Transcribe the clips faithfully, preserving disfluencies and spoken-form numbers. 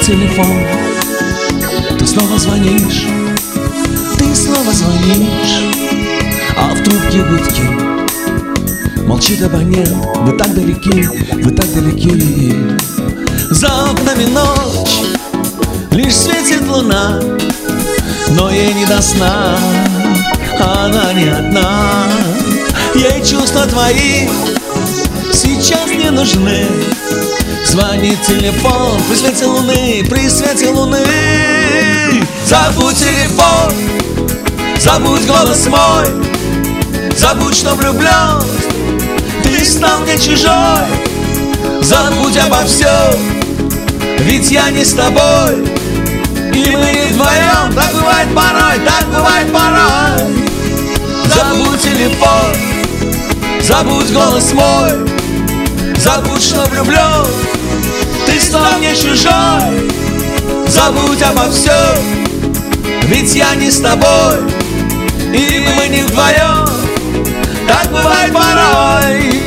телефон, ты снова звонишь, ты снова звонишь, а в трубке гудки. Молчит абонент, вы так далеки, вы так далеки. За окнами ночь, лишь светит луна, но ей не до сна, она не одна. Ей чувства твои сейчас не нужны. Звонит телефон при свете луны, при свете луны. Забудь телефон, забудь голос мой, забудь, что влюблен, ты стал мне чужой. Забудь обо всем, ведь я не с тобой, и мы не вдвоем. Так бывает порой, так бывает порой. Забудь телефон, забудь голос мой, забудь, что влюблен, ты стал мне чужой. Забудь обо всем, ведь я не с тобой, и мы не вдвоем. Так бывает порой.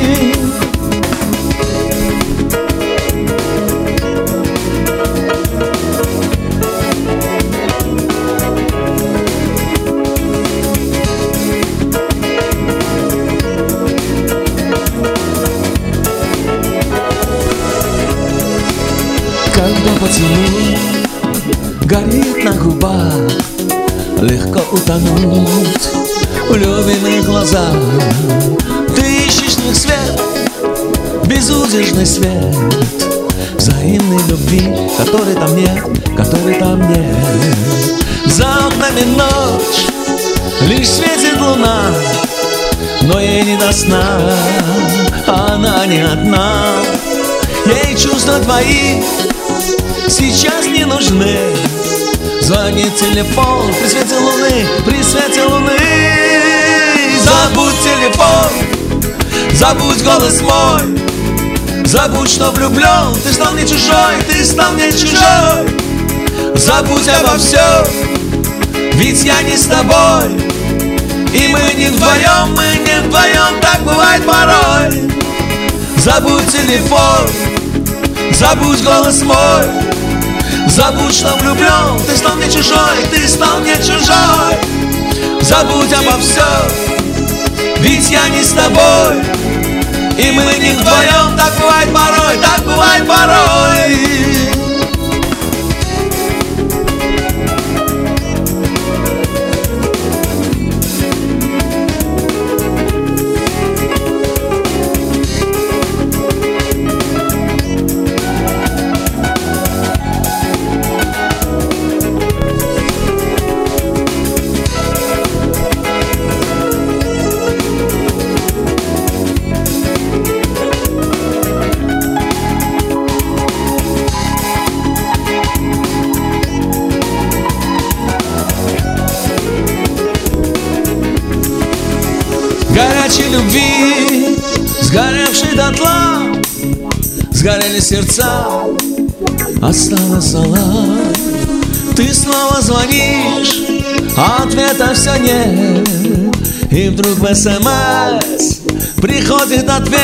Когда поцелуй горит на губах, легко утонуть в любимых глазах. Ты ищешь в них свет, безудержный свет взаимной любви, которой там нет, которой там нет. За окнами ночь, лишь светит луна, но ей не до сна, она не одна. Ей чувства твои сейчас не нужны. Звонит телефон при свете луны, при свете луны. Забудь телефон, забудь голос мой, забудь, что влюблен, ты стал мне чужой, ты стал мне чужой. Забудь обо всем, ведь я не с тобой, и мы не вдвоем, мы не вдвоем. Так бывает порой. Забудь телефон, забудь голос мой, забудь, что влюблен, ты стал мне чужой, ты стал мне чужой. Забудь обо всем, ведь я не с тобой, и мы не вдвоем. Так бывает порой, так бывает порой. Горячей любви, сгоревшей дотла, сгорели сердца, осталась зола. Ты снова звонишь, а ответа все нет, и вдруг в СМС приходит ответ.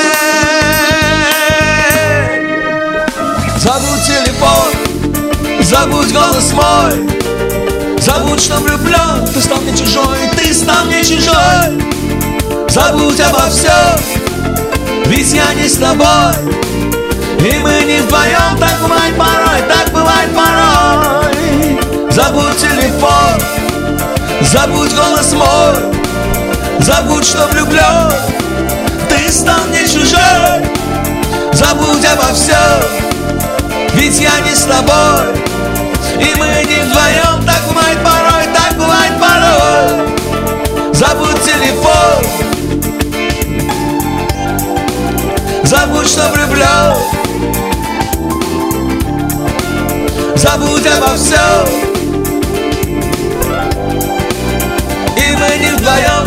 Забудь телефон, забудь голос мой, забудь, что влюблен, ты стал мне чужой, ты стал мне чужой. Забудь обо всем, ведь я не с тобой, и мы не вдвоем. Так бывает порой, так бывает порой. Забудь телефон, забудь голос мой, забудь, что влюблен, ты стал мне чужой. Забудь обо всем, ведь я не с тобой, и мы не вдвоем. Так бывает порой, так бывает порой. Забудь телефон, забудь, что влюблен, забудь обо всем, и мы не вдвоем.